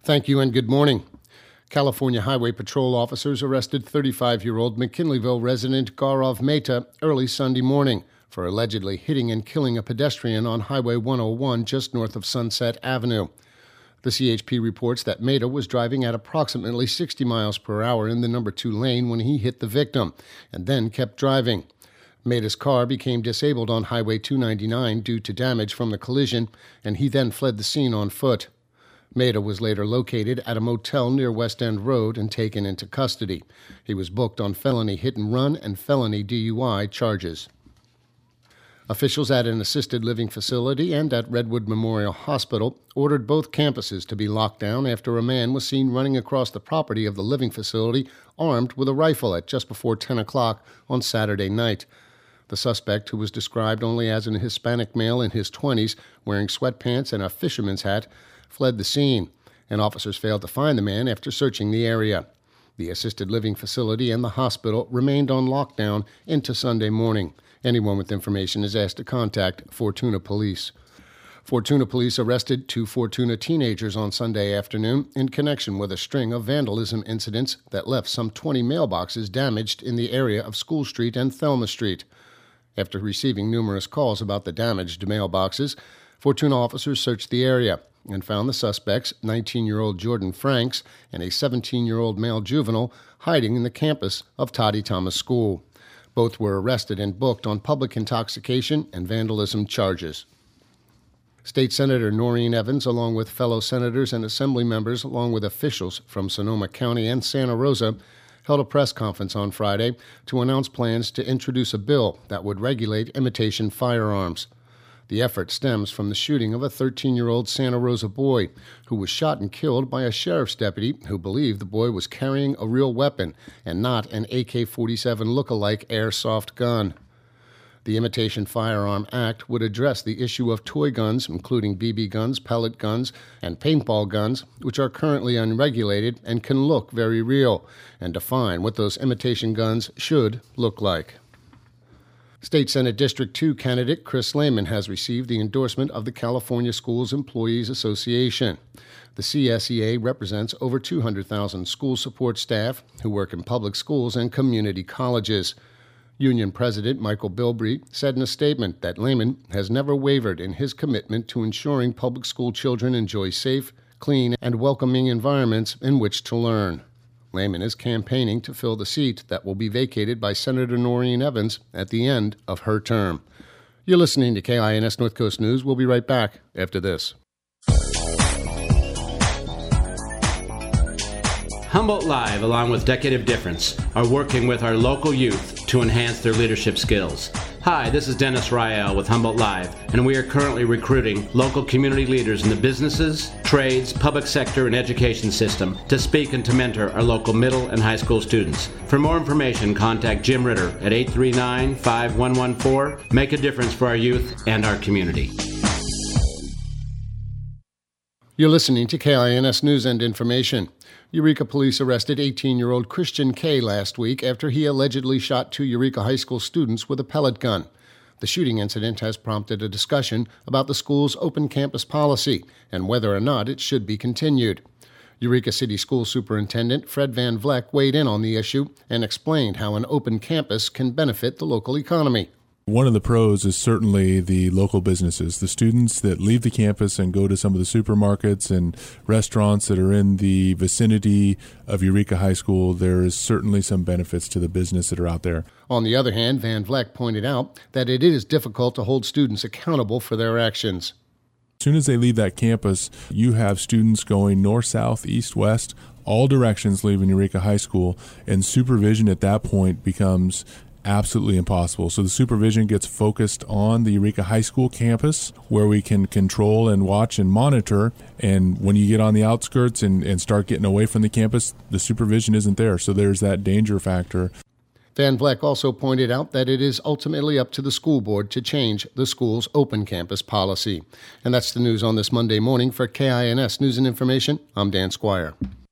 Thank you and good morning. California Highway Patrol officers arrested 35-year-old McKinleyville resident Gaurav Mehta early Sunday morning for allegedly hitting and killing a pedestrian on Highway 101 just north of Sunset Avenue. The CHP reports that Mehta was driving at approximately 60 miles per hour in the number 2 lane when he hit the victim and then kept driving. Mehta's car became disabled on Highway 299 due to damage from the collision, and he then fled the scene on foot. Mehta was later located at a motel near West End Road and taken into custody. He was booked on felony hit-and-run and felony DUI charges. Officials at an assisted living facility and at Redwood Memorial Hospital ordered both campuses to be locked down after a man was seen running across the property of the living facility armed with a rifle at just before 10 o'clock on Saturday night. The suspect, who was described only as an Hispanic male in his 20s, wearing sweatpants and a fisherman's hat, fled the scene, and officers failed to find the man after searching the area. The assisted living facility and the hospital remained on lockdown into Sunday morning. Anyone with information is asked to contact Fortuna Police. Fortuna Police arrested 2 Fortuna teenagers on Sunday afternoon in connection with a string of vandalism incidents that left some 20 mailboxes damaged in the area of School Street and Thelma Street. After receiving numerous calls about the damaged mailboxes, Fortuna officers searched the area and found the suspects, 19-year-old Jordan Franks and a 17-year-old male juvenile, hiding in the campus of Toddy Thomas School. Both were arrested and booked on public intoxication and vandalism charges. State Senator Noreen Evans, along with fellow senators and assembly members, along with officials from Sonoma County and Santa Rosa, held a press conference on Friday to announce plans to introduce a bill that would regulate imitation firearms. The effort stems from the shooting of a 13-year-old Santa Rosa boy who was shot and killed by a sheriff's deputy who believed the boy was carrying a real weapon and not an AK-47 look-alike airsoft gun. The Imitation Firearm Act would address the issue of toy guns, including BB guns, pellet guns, and paintball guns, which are currently unregulated and can look very real, and define what those imitation guns should look like. State Senate District 2 candidate Chris Lehman has received the endorsement of the California Schools Employees Association. The CSEA represents over 200,000 school support staff who work in public schools and community colleges. Union President Michael Bilbrey said in a statement that Lehman has never wavered in his commitment to ensuring public school children enjoy safe, clean, and welcoming environments in which to learn. Lehman is campaigning to fill the seat that will be vacated by Senator Noreen Evans at the end of her term. You're listening to KINS North Coast News. We'll be right back after this. Humboldt Live, along with Decade of Difference, are working with our local youth to enhance their leadership skills. Hi, this is Dennis Rael with Humboldt Live, and we are currently recruiting local community leaders in the businesses, trades, public sector, and education system to speak and to mentor our local middle and high school students. For more information, contact Jim Ritter at 839-5114. Make a difference for our youth and our community. You're listening to KINS News and Information. Eureka police arrested 18-year-old Christian K. last week after he allegedly shot 2 Eureka High School students with a pellet gun. The shooting incident has prompted a discussion about the school's open campus policy and whether or not it should be continued. Eureka City School Superintendent Fred Van Vleck weighed in on the issue and explained how an open campus can benefit the local economy. One of the pros is certainly the local businesses, the students that leave the campus and go to some of the supermarkets and restaurants that are in the vicinity of Eureka High School. There is certainly some benefits to the business that are out there. On the other hand, Van Vleck pointed out that it is difficult to hold students accountable for their actions. As soon as they leave that campus, you have students going north, south, east, west, all directions leaving Eureka High School, and supervision at that point becomes absolutely impossible. So the supervision gets focused on the Eureka High School campus, where we can control and watch and monitor. And when you get on the outskirts and start getting away from the campus, the supervision isn't there. So there's that danger factor. Van Vleck also pointed out that it is ultimately up to the school board to change the school's open campus policy. And that's the news on this Monday morning. For KINS News and Information, I'm Dan Squire.